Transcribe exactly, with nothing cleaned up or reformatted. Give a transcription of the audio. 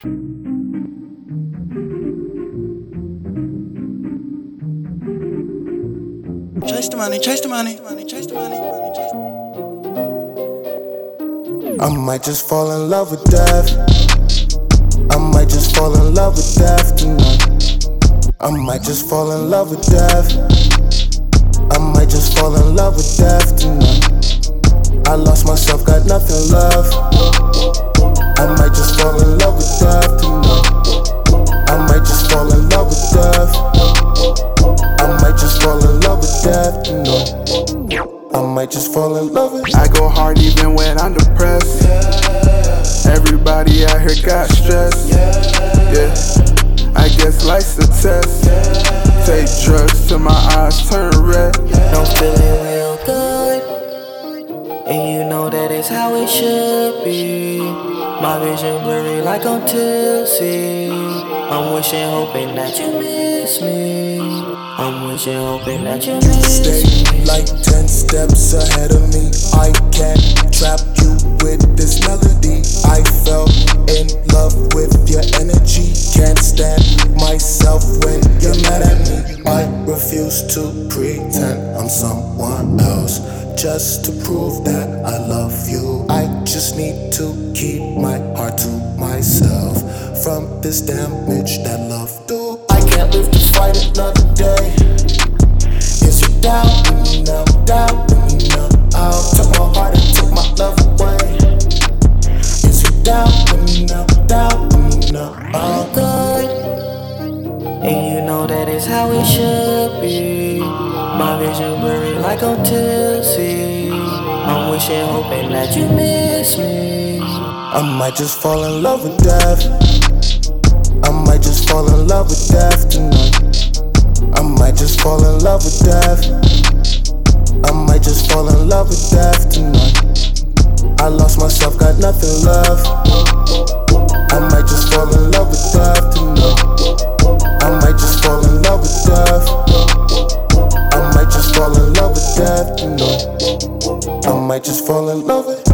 Chase the money, chase the money, chase the money, chase the money. I might just fall in love with death. I might just fall in love with death tonight. I might just fall in love with death. I might just fall in love with death tonight. I lost myself, got nothing left. I might just fall in love with death tonight. I might just fall in love with death. I might just fall in love with death tonight. I might just fall in love with. I go hard even when I'm depressed. Everybody out here got stress. Yeah, I guess life's a test. Take drugs till my eyes turn red. I'm feeling real good, and you know that is how it should be. My vision blurry like on tipsy. I'm wishing, hoping that you miss me. I'm wishing, hoping that you miss Stay me. like ten steps ahead of me. I can't trap you with this melody. I fell in love with your energy. Can't stand myself when you're mad at me. I refuse to pretend I'm someone else just to prove that I love you. I just need to keep my heart to myself from this damage that love do. I can't live to fight another day. Is you down when you know, down when you know out? Took my heart and took my love away. Is you down when you know, down when you know out? Good, and you know that is how it should be. My vision blurry like on tipsy. I'm wishing, hoping that you miss me. I might just fall in love with death. I might just fall in love with death tonight. I might just fall in love with death. I might just fall in love with death tonight. I lost myself, got nothing left. I might just fall in love with death tonight. I might just fall in love with death. I might just fall in love with death tonight. I might just fall in love with